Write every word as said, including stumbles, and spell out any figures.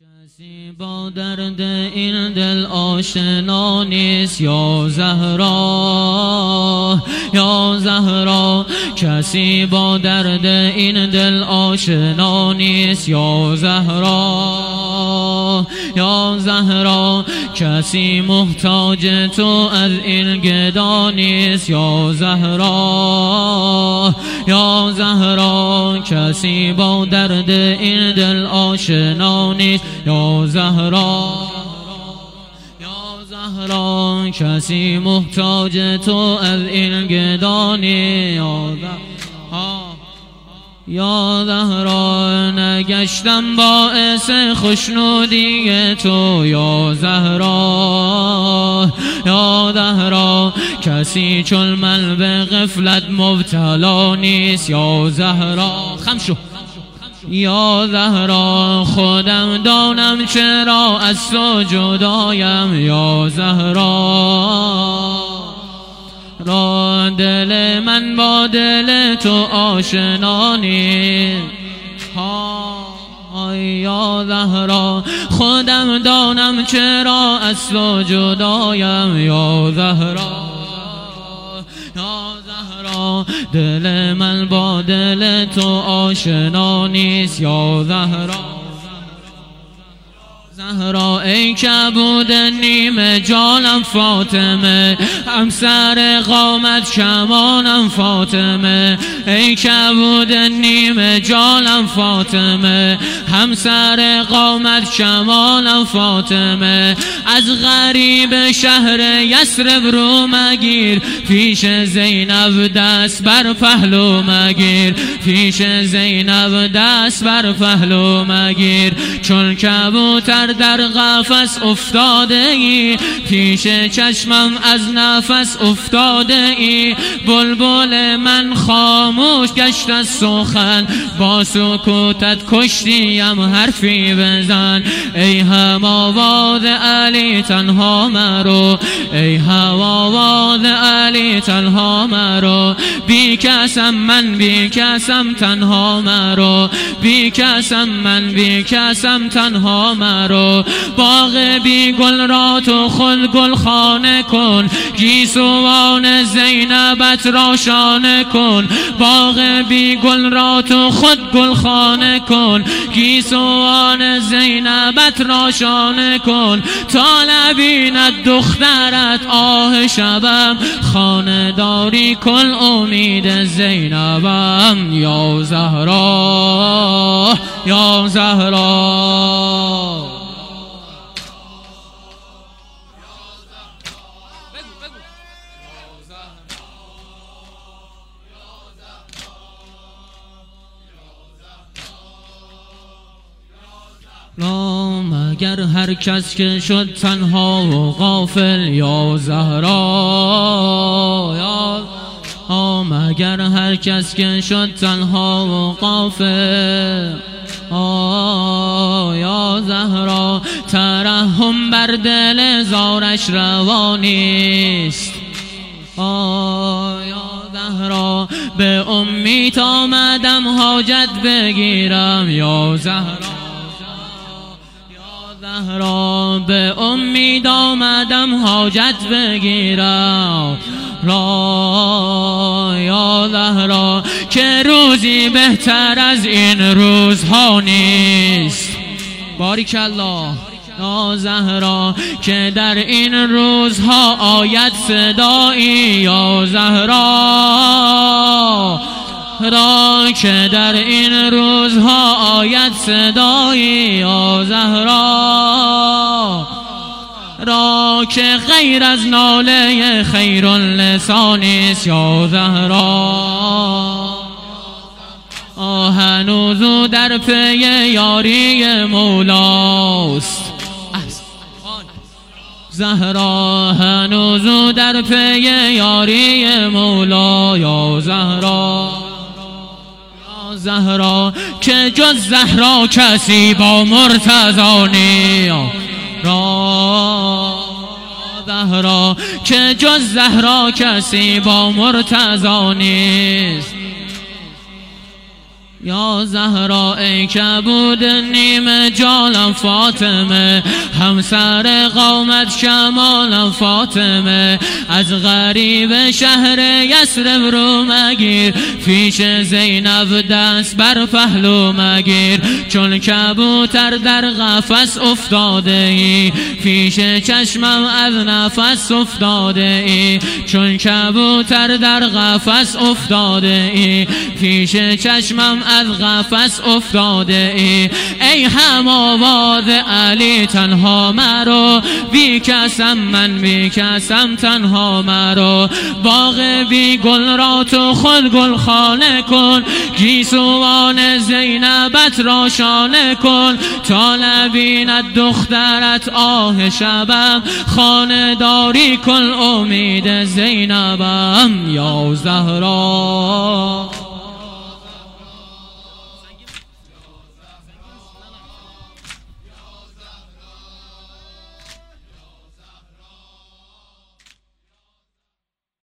کسی با درد این دل آشنا نیست یا زهرا یا زهرا. کسی با درد این دل آشنا نیست یا زهرا یا زهرا. کسی محتاج تو از این گدا نیست یا زهرا یا زهرا. کسی با درد این دل آشنا نیست یا زهرا یا زهرا. کسی محتاج تو از این گدا نیست یا زهرا یا زهرا. نگشتم باعث خوشنودی تو یا زهرا یا زهرا. کسی چون من به غفلت مبتلا نیست یا زهرا. خم شو یا زهرا. خودم دانم چرا از تو جدایم یا زهرا را. دل من با دل تو آشنا نیست یا زهرا. خودم دانم چرا از تو جدایم یا زهرا یا زهرا. دل من با دل تو آشنا نیست یا زهرا زهرا. ای کبود نیمه جانم فاطمه، همسر قامت کمانم فاطمه. ای کبود نیمه جانم فاطمه، همسر قامت کمانم فاطمه. از غریب شهر یثرب رو مگیر، پیش زینب دست بر پهلو مگیر. پیش زینب دست بر پهلو مگیر. چون کبوتر در قفس افتاده ای، پیش چشمم از نفس افتاده ای. بلبل من خاموش گشت از سخن، با سکوتت کشتیم حرفی بزن. ای هماواد علی تنها مرو، ای هماواد علی تنها مرو. بی کسم من بی کسم تنها مرو، بی کسم من بی کسم تنها مرو. باغ بی گل را تو خود گل خانه کن، گیسوان زینبت را شانه کن. باغ بی گل را تو خود گل خانه کن، گیسوان زینبت را شانه کن. تا نبیند دخترت آه شبم، خانه داری کن امید زینبم یا زهرا یا زهرا. لا مگر هر کس که شد تنها و غافل یا زهرا یا آ. مگر هر کس که شد تنها و غافل آ یا زهرا. ترحم بر دل زارش روانیست آ یا زهرا. به امید آمدم حاجت بگیرم یا زهرا زهرا. به امید آمدم حاجت بگیرم را یا زهرا. که روزی بهتر از این روزها نیست باریک الله یا زهرا. که در این روزها آید صدایی یا زهرا را. که در این روزها آید صدایی یا زهرا را. که غیر از ناله خیر لسانیست یا زهرا. هنوز در پی یاری مولاست زهرا. هنوز در پی یاری مولا یا زهرا زهرا. که جز زهرا کسی با مرتضی نیست را زهرا. که جز زهرا کسی با مرتضی نیست یا زهرا ای کبود نیم جانم فاطمه، همسر قومت شمالم فاطمه. از غریب شهر یثرب رو مگیر، پیش زینب دست بر پهلو مگیر. چون کبوتر در قفس افتاده ای، پیش چشمم از نفس افتاده ای. چون کبوتر در قفس افتاده ای، پیش چشمم از قفس افتاده ای. ای هم آواز علی تنها مرو، بی کسم من بی کسم تنها مرو. باغ بی گل را تو خود گل خانه کن، گیسوان زینبت را شانه کن. تا نبیند دخترت آه شبم، خانه داری کن امید زینبم. یا زهرا